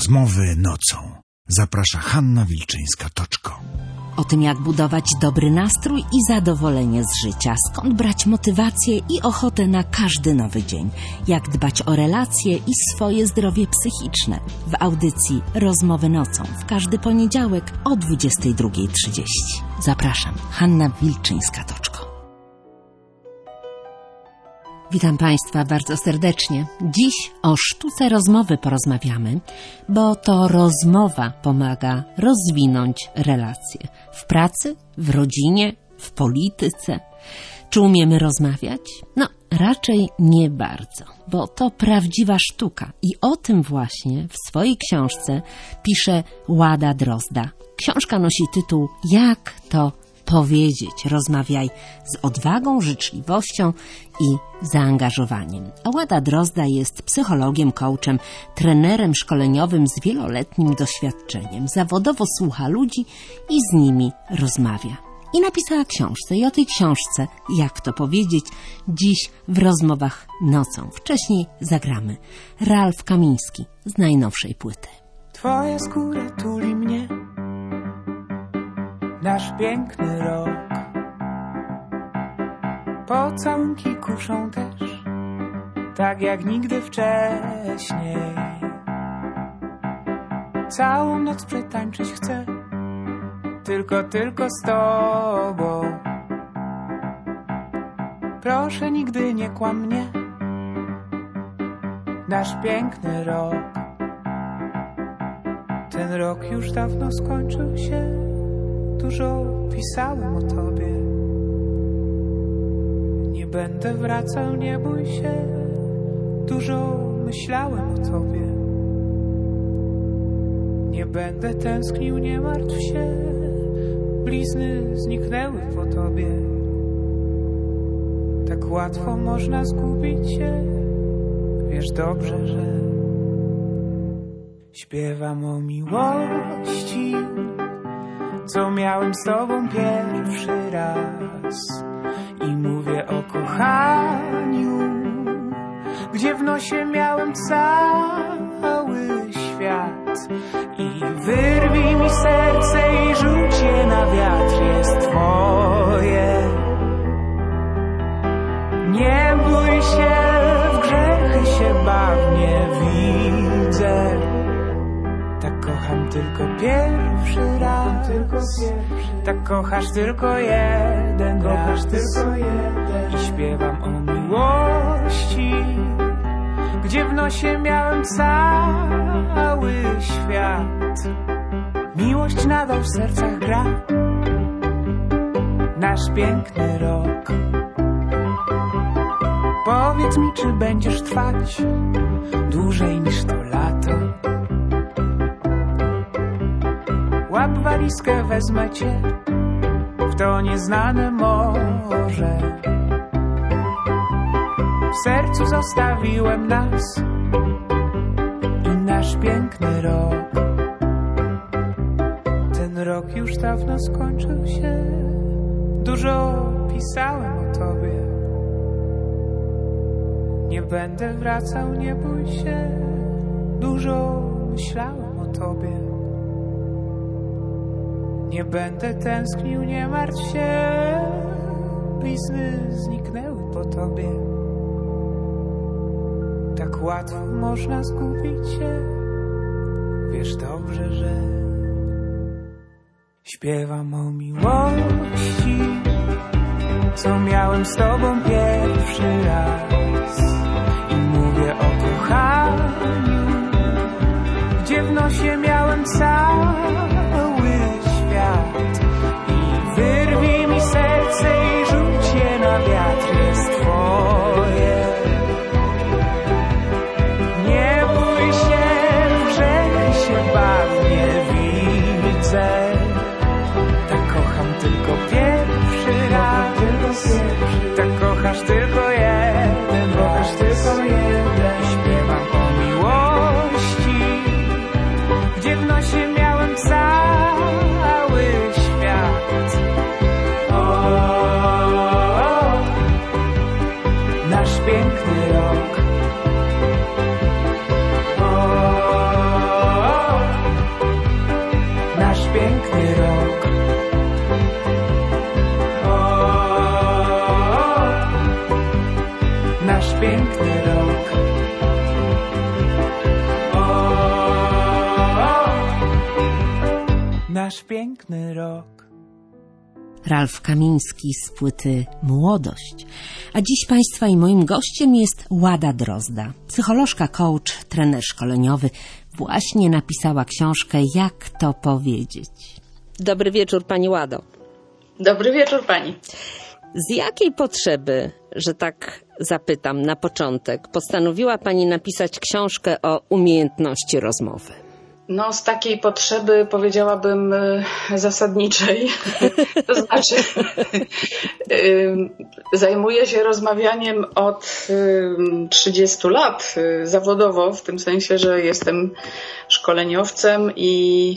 Rozmowy nocą. Zaprasza Hanna Wilczyńska-Toczko. O tym, jak budować dobry nastrój i zadowolenie z życia, skąd brać motywację i ochotę na każdy nowy dzień, jak dbać o relacje i swoje zdrowie psychiczne. W audycji Rozmowy nocą w każdy poniedziałek o 22:30. Zapraszam, Hanna Wilczyńska-Toczko. Witam Państwa bardzo serdecznie. Dziś o sztuce rozmowy porozmawiamy, bo to rozmowa pomaga rozwinąć relacje w pracy, w rodzinie, w polityce. Czy umiemy rozmawiać? No, raczej nie bardzo, bo to prawdziwa sztuka i o tym właśnie w swojej książce pisze Łada Drozda. Książka nosi tytuł Jak to powiedzieć. Rozmawiaj z odwagą, życzliwością i zaangażowaniem. A Łada Drozda jest psychologiem, coachem, trenerem szkoleniowym z wieloletnim doświadczeniem. Zawodowo słucha ludzi i z nimi rozmawia. I napisała książkę. I o tej książce, jak to powiedzieć, dziś w rozmowach nocą. Wcześniej zagramy Ralf Kamiński z najnowszej płyty. Twoja skóra tuli mnie, nasz piękny rok. Pocałunki kuszą też, tak jak nigdy wcześniej. Całą noc przetańczyć chcę, tylko z tobą. Proszę, nigdy nie kłam mnie, nasz piękny rok. Ten rok już dawno skończył się. Dużo pisałem o tobie. Nie będę wracał, nie bój się. Dużo myślałem o tobie. Nie będę tęsknił, nie martw się. Blizny zniknęły po tobie. Tak łatwo można zgubić się. Wiesz dobrze, że śpiewam o miłości, co miałem z tobą pierwszy raz. I mówię o kochaniu, gdzie w nosie miałem cały świat. I wyrwij mi serce i rzuć je na wiatr, jest twoje. Nie bój się, w grzechy się baw, nie widzę. Tak kocham tylko pierwszy raz. Tak kochasz tylko jeden raz. I śpiewam o miłości, gdzie w nosie miałem cały świat. Miłość nadal w sercach gra, nasz piękny rok. Powiedz mi, czy będziesz trwać dłużej niż to lato. Łap walizkę, wezmę cię w to nieznane morze. W sercu zostawiłem nas i nasz piękny rok. Ten rok już dawno skończył się. Dużo pisałem o tobie. Nie będę wracał, nie bój się. Dużo myślałem o tobie. Nie będę tęsknił, nie martw się. Blizny zniknęły po tobie. Tak łatwo można zgubić się. Wiesz dobrze, że śpiewam o miłości, co miałem z tobą pierwszy raz. I mówię o kochaniu, gdzie w nosie miałem cały świat. I wyrwij mi serce i rzuć je na wiatr, jest twoje. Nie bój się, w grzechy się baw, nie widzę. Tak kocham tylko pierwszy raz. Tak kochasz tylko jeden raz. Śpiewam o miłości, gdzie nasz piękny rok. Ralf Kamiński z płyty Młodość. A dziś Państwa i moim gościem jest Łada Drozda, psycholożka, coach, trener szkoleniowy. Właśnie napisała książkę Jak to powiedzieć. Dobry wieczór, Pani Łado. Dobry wieczór Pani. Z jakiej potrzeby, że tak zapytam na początek, postanowiła Pani napisać książkę o umiejętności rozmowy? No, z takiej potrzeby powiedziałabym zasadniczej. To znaczy, zajmuję się rozmawianiem od 30 lat zawodowo, w tym sensie, że jestem szkoleniowcem i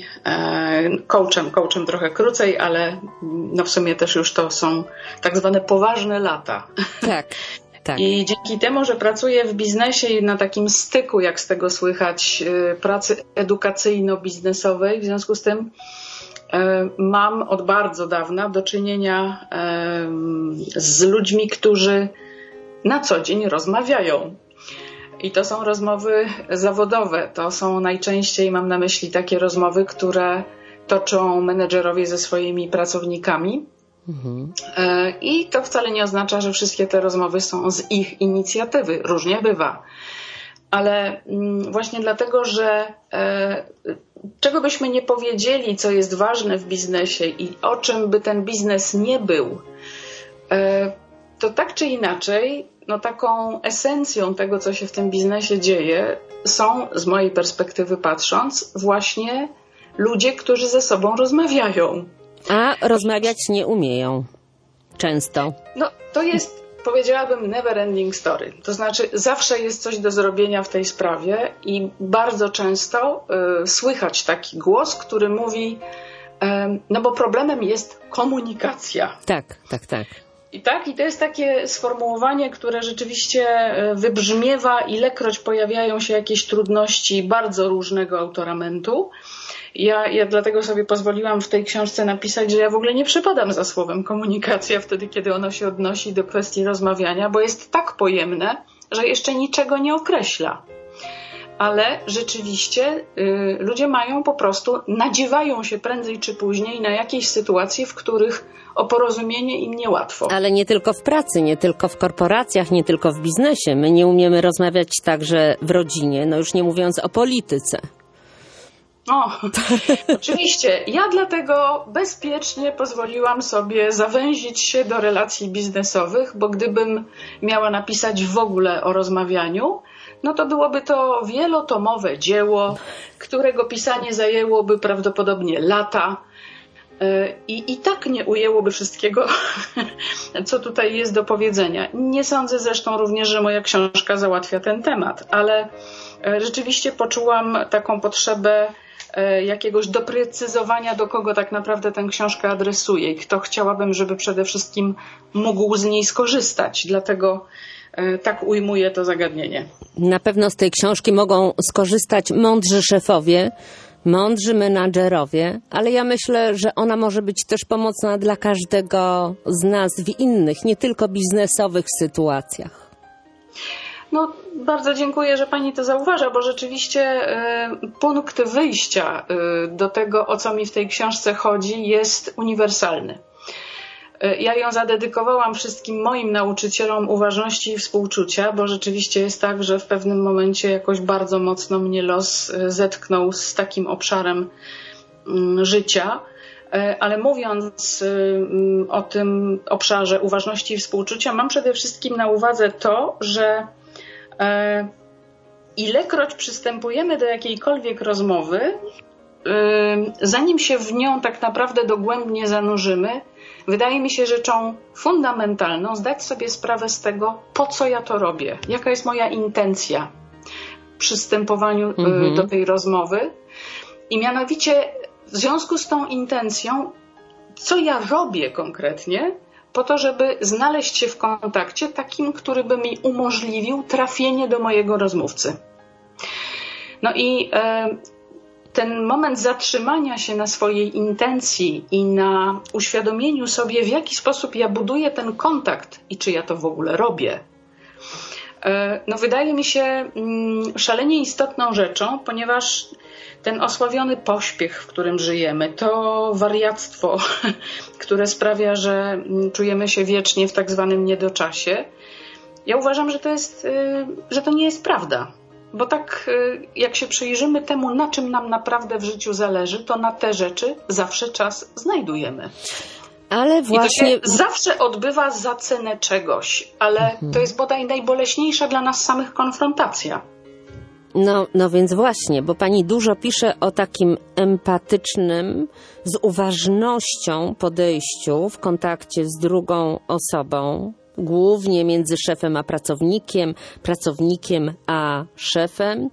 coachem trochę krócej, ale no w sumie też już to są tak zwane poważne lata. Tak. Tak. I dzięki temu, że pracuję w biznesie i na takim styku, jak z tego słychać, pracy edukacyjno-biznesowej, w związku z tym mam od bardzo dawna do czynienia z ludźmi, którzy na co dzień rozmawiają. I to są rozmowy zawodowe. To są najczęściej, mam na myśli, takie rozmowy, które toczą menedżerowie ze swoimi pracownikami. I to wcale nie oznacza, że wszystkie te rozmowy są z ich inicjatywy. Różnie bywa. Ale właśnie dlatego, że czego byśmy nie powiedzieli, co jest ważne w biznesie i o czym by ten biznes nie był, to tak czy inaczej, no taką esencją tego, co się w tym biznesie dzieje, są, z mojej perspektywy patrząc, właśnie ludzie, którzy ze sobą rozmawiają. A rozmawiać nie umieją. Często. No, to jest, powiedziałabym, never ending story. To znaczy, zawsze jest coś do zrobienia w tej sprawie i bardzo często słychać taki głos, który mówi, no bo problemem jest komunikacja. Tak. I to jest takie sformułowanie, które rzeczywiście wybrzmiewa, ilekroć pojawiają się jakieś trudności bardzo różnego autoramentu. Ja dlatego sobie pozwoliłam w tej książce napisać, że ja w ogóle nie przypadam za słowem komunikacja wtedy, kiedy ono się odnosi do kwestii rozmawiania, bo jest tak pojemne, że jeszcze niczego nie określa. Ale rzeczywiście ludzie mają po prostu, nadziewają się prędzej czy później na jakieś sytuacje, w których o porozumienie im niełatwo. Ale nie tylko w pracy, nie tylko w korporacjach, nie tylko w biznesie. My nie umiemy rozmawiać także w rodzinie, no już nie mówiąc o polityce. O, oczywiście. Ja dlatego bezpiecznie pozwoliłam sobie zawęzić się do relacji biznesowych, bo gdybym miała napisać w ogóle o rozmawianiu, no to byłoby to wielotomowe dzieło, którego pisanie zajęłoby prawdopodobnie lata i tak nie ujęłoby wszystkiego, co tutaj jest do powiedzenia. Nie sądzę zresztą również, że moja książka załatwia ten temat, ale rzeczywiście poczułam taką potrzebę jakiegoś doprecyzowania, do kogo tak naprawdę tę książkę adresuję i kto chciałabym, żeby przede wszystkim mógł z niej skorzystać. Dlatego tak ujmuję to zagadnienie. Na pewno z tej książki mogą skorzystać mądrzy szefowie, mądrzy menadżerowie, ale ja myślę, że ona może być też pomocna dla każdego z nas w innych, nie tylko biznesowych sytuacjach. No, bardzo dziękuję, że Pani to zauważa, bo rzeczywiście punkt wyjścia do tego, o co mi w tej książce chodzi, jest uniwersalny. Ja ją zadedykowałam wszystkim moim nauczycielom uważności i współczucia, bo rzeczywiście jest tak, że w pewnym momencie jakoś bardzo mocno mnie los zetknął z takim obszarem życia. Ale mówiąc o tym obszarze uważności i współczucia, mam przede wszystkim na uwadze to, że ilekroć przystępujemy do jakiejkolwiek rozmowy, zanim się w nią tak naprawdę dogłębnie zanurzymy, wydaje mi się rzeczą fundamentalną zdać sobie sprawę z tego, po co ja to robię, jaka jest moja intencja w przystępowaniu do tej rozmowy i mianowicie w związku z tą intencją, co ja robię konkretnie, po to, żeby znaleźć się w kontakcie takim, który by mi umożliwił trafienie do mojego rozmówcy. No i ten moment zatrzymania się na swojej intencji i na uświadomieniu sobie, w jaki sposób ja buduję ten kontakt i czy ja to w ogóle robię, no wydaje mi się szalenie istotną rzeczą, ponieważ ten osławiony pośpiech, w którym żyjemy, to wariactwo, które sprawia, że czujemy się wiecznie w tak zwanym niedoczasie, ja uważam, że to nie jest prawda. Bo tak jak się przyjrzymy temu, na czym nam naprawdę w życiu zależy, to na te rzeczy zawsze czas znajdujemy. Ale właśnie... I to się zawsze odbywa za cenę czegoś, ale to jest bodaj najboleśniejsza dla nas samych konfrontacja. No więc właśnie, bo pani dużo pisze o takim empatycznym, z uważnością podejściu w kontakcie z drugą osobą, głównie między szefem a pracownikiem a szefem.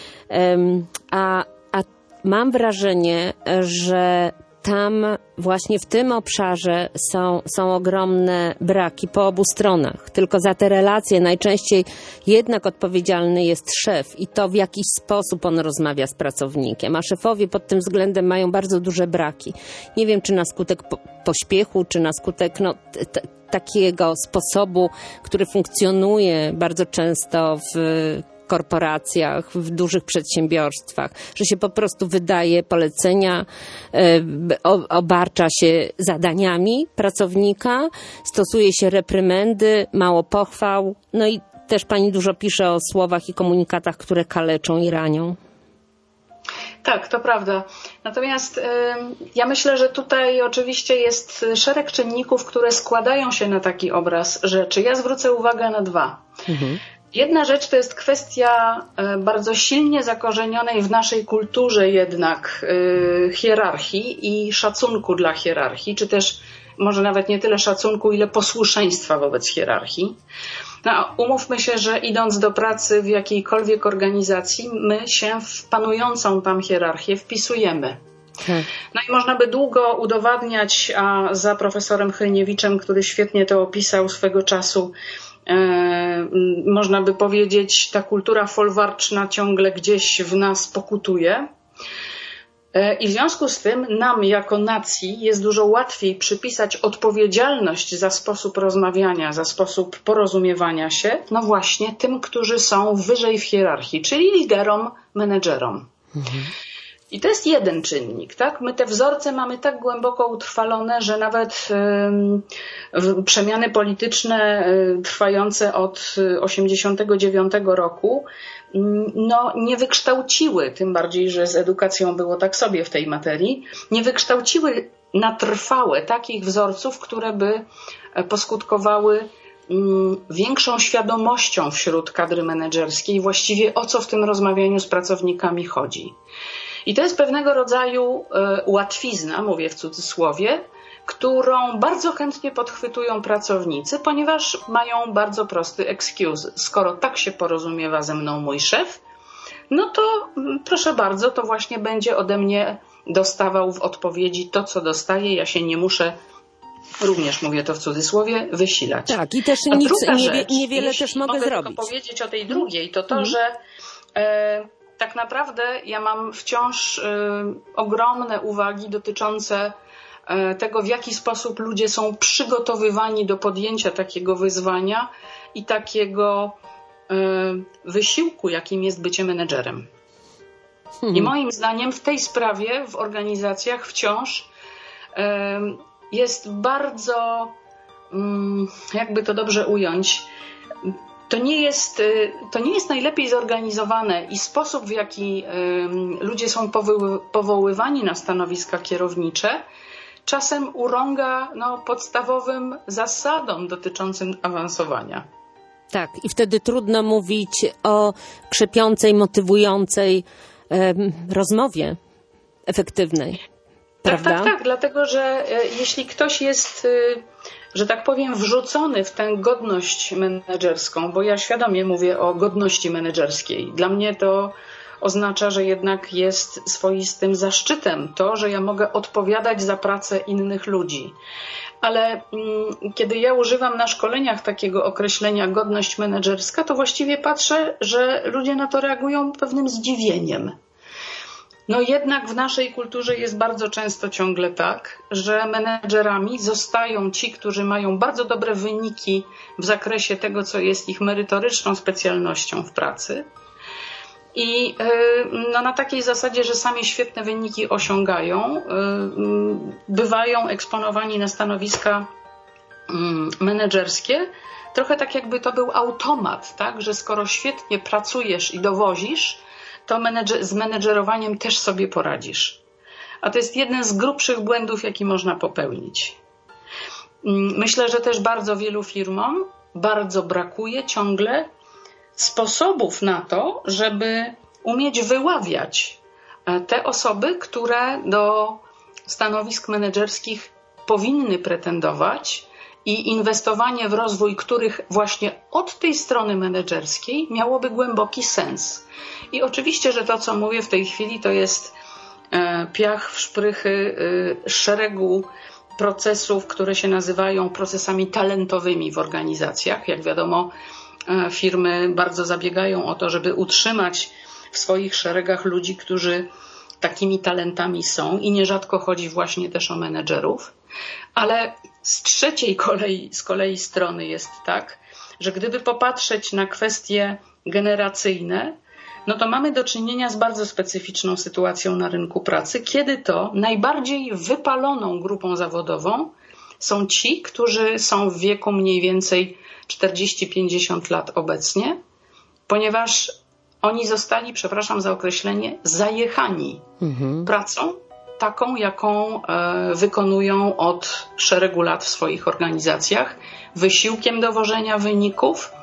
A mam wrażenie, że tam właśnie w tym obszarze są ogromne braki po obu stronach. Tylko za te relacje najczęściej jednak odpowiedzialny jest szef i to w jakiś sposób on rozmawia z pracownikiem, a szefowie pod tym względem mają bardzo duże braki. Nie wiem, czy na skutek pośpiechu, czy na skutek takiego sposobu, który funkcjonuje bardzo często w korporacjach, w dużych przedsiębiorstwach, że się po prostu wydaje polecenia, obarcza się zadaniami pracownika, stosuje się reprymendy, mało pochwał, no i też pani dużo pisze o słowach i komunikatach, które kaleczą i ranią. Tak, to prawda. Natomiast ja myślę, że tutaj oczywiście jest szereg czynników, które składają się na taki obraz rzeczy. Ja zwrócę uwagę na dwa. Jedna rzecz to jest kwestia bardzo silnie zakorzenionej w naszej kulturze jednak hierarchii i szacunku dla hierarchii, czy też może nawet nie tyle szacunku, ile posłuszeństwa wobec hierarchii. No, umówmy się, że idąc do pracy w jakiejkolwiek organizacji, my się w panującą tam hierarchię wpisujemy. No i można by długo udowadniać, a za profesorem Hryniewiczem, który świetnie to opisał swego czasu, można by powiedzieć, ta kultura folwarczna ciągle gdzieś w nas pokutuje. I w związku z tym nam jako nacji jest dużo łatwiej przypisać odpowiedzialność za sposób rozmawiania, za sposób porozumiewania się, no właśnie tym, którzy są wyżej w hierarchii, czyli liderom, menedżerom. I to jest jeden czynnik, tak? My te wzorce mamy tak głęboko utrwalone, że nawet przemiany polityczne trwające od 1989 roku no, nie wykształciły, tym bardziej, że z edukacją było tak sobie w tej materii, nie wykształciły na trwałe takich wzorców, które by poskutkowały większą świadomością wśród kadry menedżerskiej właściwie o co w tym rozmawianiu z pracownikami chodzi. I to jest pewnego rodzaju łatwizna, mówię w cudzysłowie, którą bardzo chętnie podchwytują pracownicy, ponieważ mają bardzo prosty excuse. Skoro tak się porozumiewa ze mną mój szef, no to proszę bardzo, to właśnie będzie ode mnie dostawał w odpowiedzi to, co dostaje. Ja się nie muszę, również mówię to w cudzysłowie, wysilać. Tak, i też niewiele też mogę zrobić. Tylko powiedzieć o tej drugiej, to, że tak naprawdę ja mam wciąż ogromne uwagi dotyczące tego, w jaki sposób ludzie są przygotowywani do podjęcia takiego wyzwania i takiego wysiłku, jakim jest bycie menedżerem. I moim zdaniem w tej sprawie w organizacjach wciąż jest bardzo, jakby to dobrze ująć, to nie jest najlepiej zorganizowane i sposób, w jaki ludzie są powoływani na stanowiska kierownicze, czasem urąga podstawowym zasadom dotyczącym awansowania. Tak, i wtedy trudno mówić o krzepiącej, motywującej rozmowie efektywnej. Prawda? Tak, dlatego że jeśli ktoś jest, że tak powiem, wrzucony w tę godność menedżerską, bo ja świadomie mówię o godności menedżerskiej, dla mnie to oznacza, że jednak jest swoistym zaszczytem to, że ja mogę odpowiadać za pracę innych ludzi. Ale kiedy ja używam na szkoleniach takiego określenia godność menedżerska, to właściwie patrzę, że ludzie na to reagują pewnym zdziwieniem. No jednak w naszej kulturze jest bardzo często ciągle tak, że menedżerami zostają ci, którzy mają bardzo dobre wyniki w zakresie tego, co jest ich merytoryczną specjalnością w pracy. I no, na takiej zasadzie, że sami świetne wyniki osiągają, bywają eksponowani na stanowiska menedżerskie, trochę tak jakby to był automat, tak? Że skoro świetnie pracujesz i dowozisz, to z menedżerowaniem też sobie poradzisz. A to jest jeden z grubszych błędów, jaki można popełnić. Myślę, że też bardzo wielu firmom bardzo brakuje ciągle sposobów na to, żeby umieć wyławiać te osoby, które do stanowisk menedżerskich powinny pretendować i inwestowanie w rozwój których właśnie od tej strony menedżerskiej miałoby głęboki sens. I oczywiście, że to, co mówię w tej chwili, to jest piach w szprychy szeregu procesów, które się nazywają procesami talentowymi w organizacjach. Jak wiadomo, firmy bardzo zabiegają o to, żeby utrzymać w swoich szeregach ludzi, którzy takimi talentami są i nierzadko chodzi właśnie też o menedżerów. Ale z kolei strony jest tak, że gdyby popatrzeć na kwestie generacyjne, no to mamy do czynienia z bardzo specyficzną sytuacją na rynku pracy, kiedy to najbardziej wypaloną grupą zawodową są ci, którzy są w wieku mniej więcej 40-50 lat obecnie, ponieważ oni zostali, przepraszam za określenie, zajechani pracą taką, jaką wykonują od szeregu lat w swoich organizacjach, wysiłkiem dowożenia wyników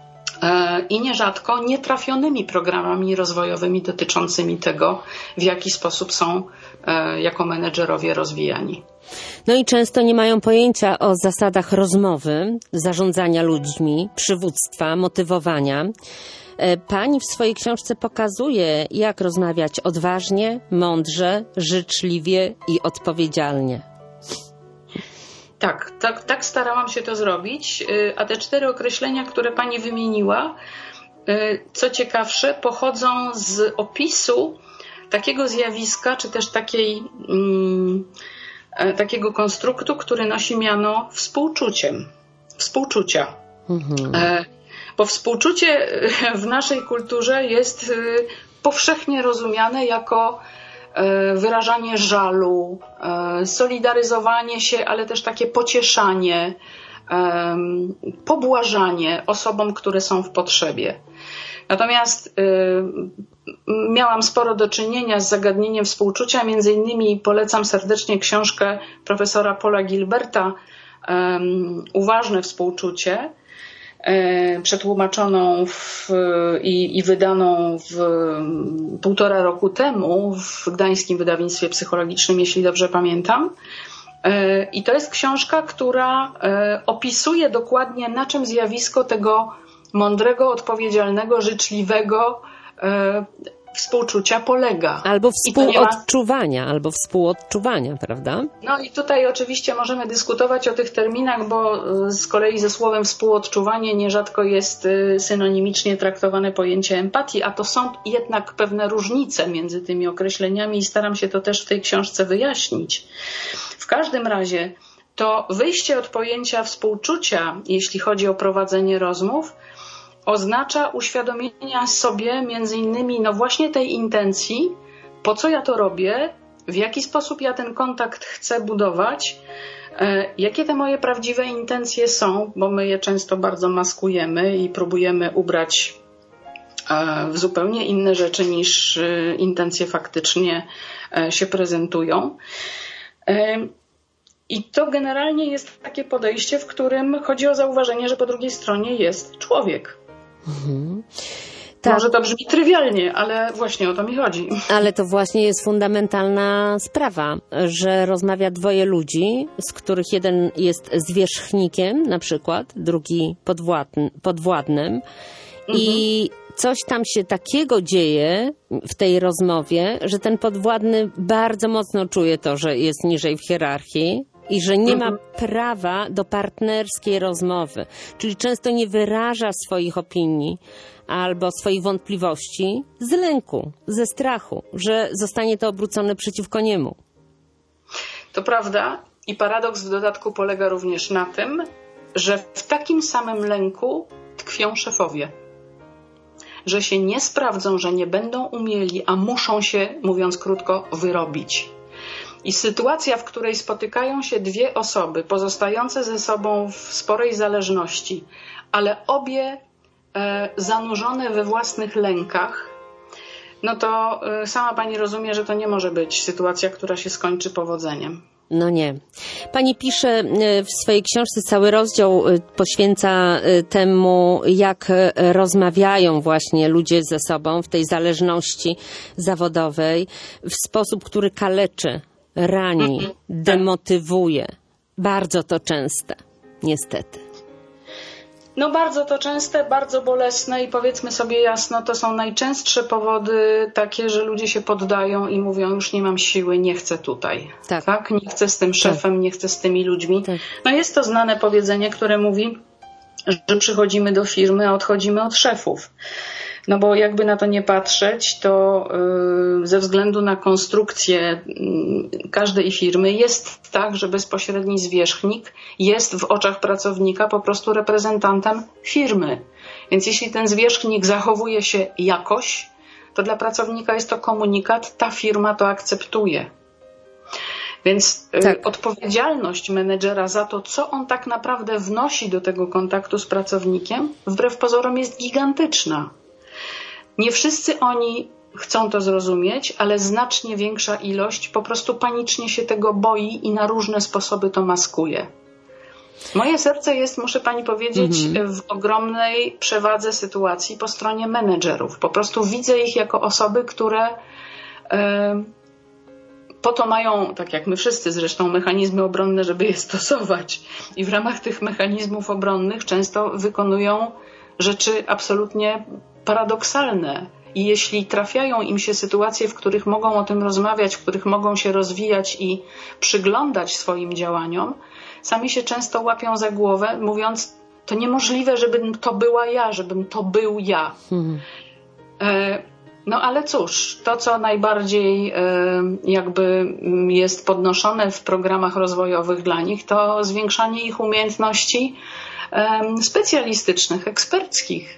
i nierzadko nietrafionymi programami rozwojowymi dotyczącymi tego, w jaki sposób są jako menedżerowie rozwijani. No i często nie mają pojęcia o zasadach rozmowy, zarządzania ludźmi, przywództwa, motywowania. Pani w swojej książce pokazuje, jak rozmawiać odważnie, mądrze, życzliwie i odpowiedzialnie. Tak starałam się to zrobić, a te 4 określenia, które pani wymieniła, co ciekawsze, pochodzą z opisu takiego zjawiska, czy też takiego konstruktu, który nosi miano współczucia. Bo współczucie w naszej kulturze jest powszechnie rozumiane jako wyrażanie żalu, solidaryzowanie się, ale też takie pocieszanie, pobłażanie osobom, które są w potrzebie. Natomiast miałam sporo do czynienia z zagadnieniem współczucia, między innymi polecam serdecznie książkę profesora Paula Gilberta Uważne współczucie, przetłumaczoną i wydaną w 1,5 roku temu w Gdańskim Wydawnictwie Psychologicznym, jeśli dobrze pamiętam. I to jest książka, która opisuje dokładnie, na czym zjawisko tego mądrego, odpowiedzialnego, życzliwego współczucia polega. Albo współodczuwania, prawda? No i tutaj oczywiście możemy dyskutować o tych terminach, bo z kolei ze słowem współodczuwanie nierzadko jest synonimicznie traktowane pojęcie empatii, a to są jednak pewne różnice między tymi określeniami i staram się to też w tej książce wyjaśnić. W każdym razie to wyjście od pojęcia współczucia, jeśli chodzi o prowadzenie rozmów, oznacza uświadomienia sobie między innymi no właśnie tej intencji, po co ja to robię, w jaki sposób ja ten kontakt chcę budować, jakie te moje prawdziwe intencje są, bo my je często bardzo maskujemy i próbujemy ubrać w zupełnie inne rzeczy niż intencje faktycznie się prezentują. I to generalnie jest takie podejście, w którym chodzi o zauważenie, że po drugiej stronie jest człowiek. Tak. Może to brzmi trywialnie, ale właśnie o to mi chodzi. Ale to właśnie jest fundamentalna sprawa, że rozmawia 2 ludzi, z których jeden jest zwierzchnikiem na przykład, drugi podwładnym i coś tam się takiego dzieje w tej rozmowie, że ten podwładny bardzo mocno czuje to, że jest niżej w hierarchii i że nie ma prawa do partnerskiej rozmowy. Czyli często nie wyraża swoich opinii, albo swoich wątpliwości z lęku, ze strachu, że zostanie to obrócone przeciwko niemu. To prawda i paradoks w dodatku polega również na tym, że w takim samym lęku tkwią szefowie. Że się nie sprawdzą, że nie będą umieli, a muszą się, mówiąc krótko, wyrobić. I sytuacja, w której spotykają się dwie osoby pozostające ze sobą w sporej zależności, ale obie zanurzone we własnych lękach, no to sama pani rozumie, że to nie może być sytuacja, która się skończy powodzeniem. No nie. Pani pisze w swojej książce, cały rozdział poświęca temu, jak rozmawiają właśnie ludzie ze sobą w tej zależności zawodowej w sposób, który kaleczy, rani, demotywuje. Bardzo to częste, niestety. No bardzo to częste, bardzo bolesne i powiedzmy sobie jasno, to są najczęstsze powody takie, że ludzie się poddają i mówią, już nie mam siły, nie chcę tutaj. Tak? Nie chcę z tym szefem, nie chcę z tymi ludźmi. Tak. No jest to znane powiedzenie, które mówi, że przychodzimy do firmy, a odchodzimy od szefów. No bo jakby na to nie patrzeć, to ze względu na konstrukcję każdej firmy jest tak, że bezpośredni zwierzchnik jest w oczach pracownika po prostu reprezentantem firmy. Więc jeśli ten zwierzchnik zachowuje się jakoś, to dla pracownika jest to komunikat, ta firma to akceptuje. Więc odpowiedzialność menedżera za to, co on tak naprawdę wnosi do tego kontaktu z pracownikiem, wbrew pozorom jest gigantyczna. Nie wszyscy oni chcą to zrozumieć, ale znacznie większa ilość po prostu panicznie się tego boi i na różne sposoby to maskuje. Moje serce jest, muszę pani powiedzieć, w ogromnej przewadze sytuacji po stronie menedżerów. Po prostu widzę ich jako osoby, które po to mają, tak jak my wszyscy zresztą, mechanizmy obronne, żeby je stosować. I w ramach tych mechanizmów obronnych często wykonują rzeczy absolutnie paradoksalne. I jeśli trafiają im się sytuacje, w których mogą o tym rozmawiać, w których mogą się rozwijać i przyglądać swoim działaniom, sami się często łapią za głowę, mówiąc, to niemożliwe, żebym to była ja, żebym to był ja. No ale cóż, to co najbardziej jakby jest podnoszone w programach rozwojowych dla nich, to zwiększanie ich umiejętności specjalistycznych, eksperckich.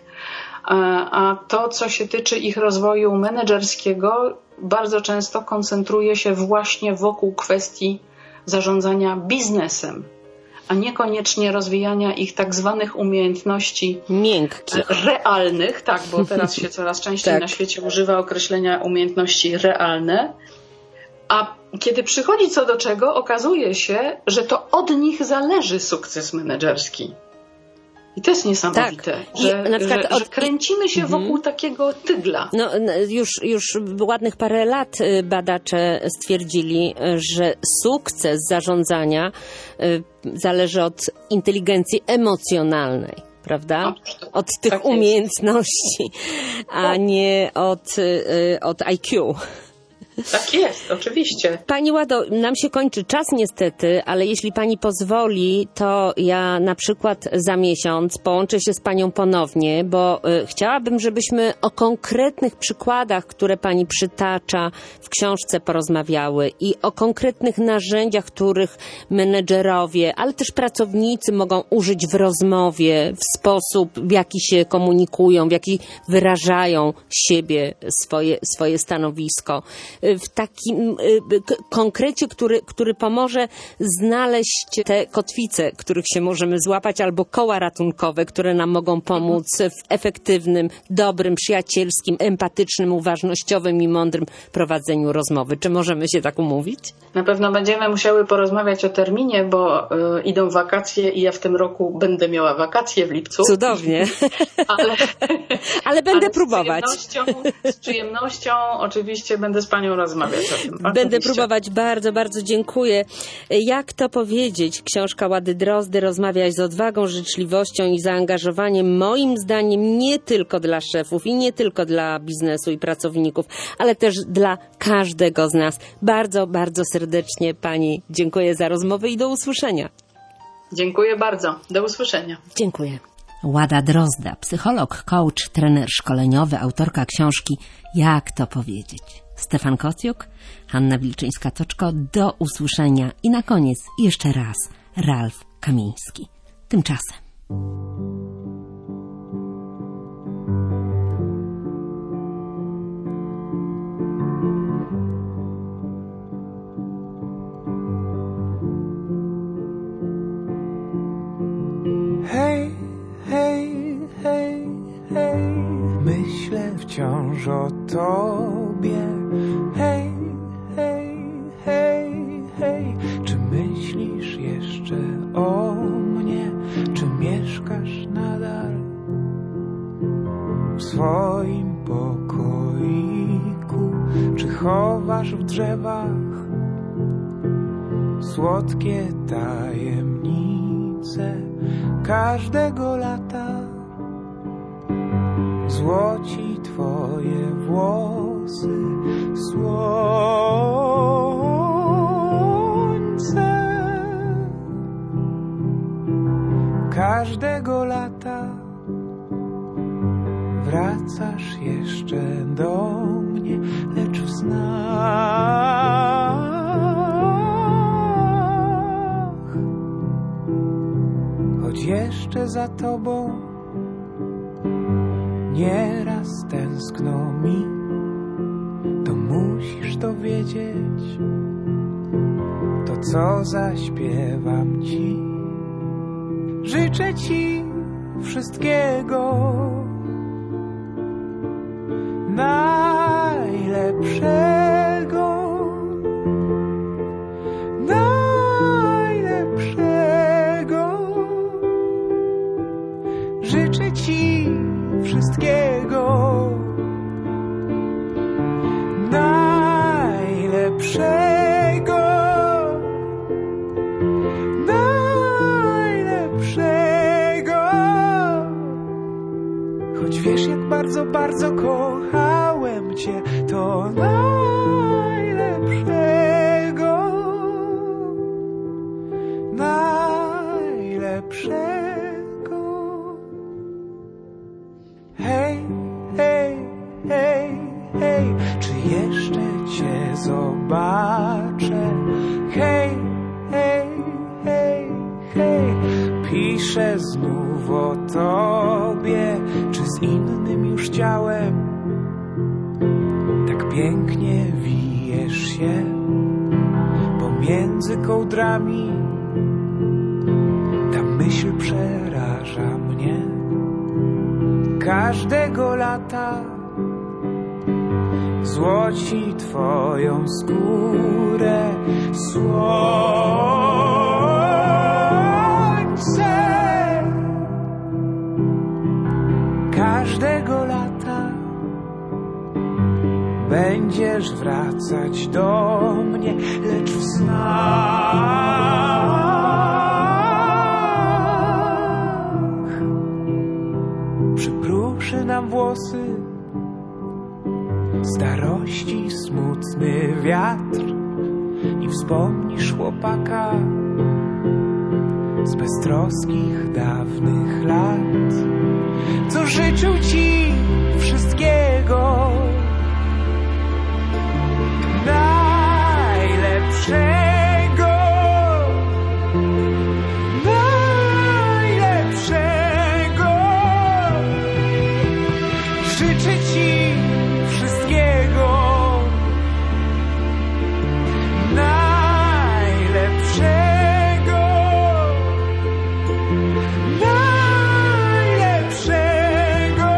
A to, co się tyczy ich rozwoju menedżerskiego, bardzo często koncentruje się właśnie wokół kwestii zarządzania biznesem, a niekoniecznie rozwijania ich tak zwanych umiejętności miękkich, realnych, tak, bo teraz się coraz częściej na świecie używa określenia umiejętności realne, a kiedy przychodzi co do czego, okazuje się, że to od nich zależy sukces menedżerski. I to jest niesamowite, że kręcimy się wokół takiego tygla. No, już ładnych parę lat badacze stwierdzili, że sukces zarządzania zależy od inteligencji emocjonalnej, prawda? Od tych umiejętności, a nie od IQ. Tak jest, oczywiście. Pani Łado, nam się kończy czas niestety, ale jeśli pani pozwoli, to ja na przykład za miesiąc połączę się z panią ponownie, bo chciałabym, żebyśmy o konkretnych przykładach, które pani przytacza w książce, porozmawiały i o konkretnych narzędziach, których menedżerowie, ale też pracownicy mogą użyć w rozmowie, w sposób, w jaki się komunikują, w jaki wyrażają siebie, swoje stanowisko. W takim konkrecie, który pomoże znaleźć te kotwice, których się możemy złapać, albo koła ratunkowe, które nam mogą pomóc w efektywnym, dobrym, przyjacielskim, empatycznym, uważnościowym i mądrym prowadzeniu rozmowy. Czy możemy się tak umówić? Na pewno będziemy musiały porozmawiać o terminie, bo idą wakacje i ja w tym roku będę miała wakacje w lipcu. Cudownie. Ale będę próbować. Z przyjemnością oczywiście będę z panią rozmawiać o tym. Będę próbować. Bardzo, bardzo dziękuję. Jak to powiedzieć? Książka Łady Drozdy, rozmawiać z odwagą, życzliwością i zaangażowaniem, moim zdaniem nie tylko dla szefów i nie tylko dla biznesu i pracowników, ale też dla każdego z nas. Bardzo, bardzo serdecznie pani dziękuję za rozmowę i do usłyszenia. Dziękuję bardzo. Do usłyszenia. Dziękuję. Łada Drozda, psycholog, coach, trener szkoleniowy, autorka książki Jak to powiedzieć. Stefan Kocjuk, Hanna Wilczyńska-Toczko, do usłyszenia i na koniec jeszcze raz Ralf Kamiński. Tymczasem. Hej, hej, hej, hej, myślę wciąż o tobie. Hej, hej, hej, hej, czy myślisz jeszcze o mnie? Czy mieszkasz nadal w swoim pokoiku? Czy chowasz w drzewach słodkie tajemnice każdego lata? Złoci twoje włosy, słońce każdego lata. Wracasz jeszcze do mnie, lecz w snach. Choć jeszcze za tobą nieraz tęskno mi, to musisz to wiedzieć. To co zaśpiewam ci, życzę ci wszystkiego najlepszego, najlepszego. Życzę ci wszystkiego najlepszego, najlepszego. Choć wiesz, jak bardzo, bardzo kochałem cię, to najlepszego, najlepszego. Hej, hej, hej, hej, czy jeszcze cię zobaczę? Hej, hej, hej, hej, piszę znów o tobie. Czy z innym już ciałem tak pięknie wijesz się pomiędzy kołdrami? Ta myśl przeraża mnie każdego lata. Złoci twoją skórę słońce każdego lata. Będziesz wracać do mnie, lecz w snach. Przypruszy nam włosy starości smutny wiatr i wspomnisz chłopaka z beztroskich dawnych lat, co życzył ci wszystkiego najlepszego, najlepszego. Życzę ci wszystkiego najlepszego, najlepszego.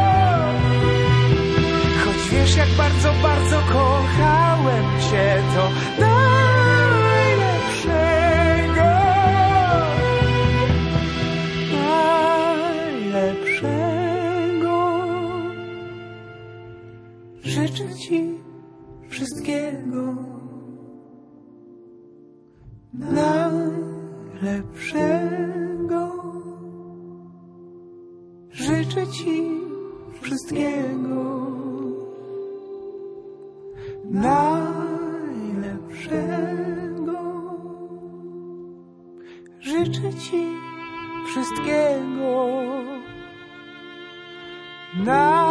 Choć wiesz, jak bardzo, bardzo kochałem cię, to najlepszego, najlepszego. Życzę ci wszystkiego najlepszego. Życzę ci wszystkiego najlepszego. Życzę ci wszystkiego Na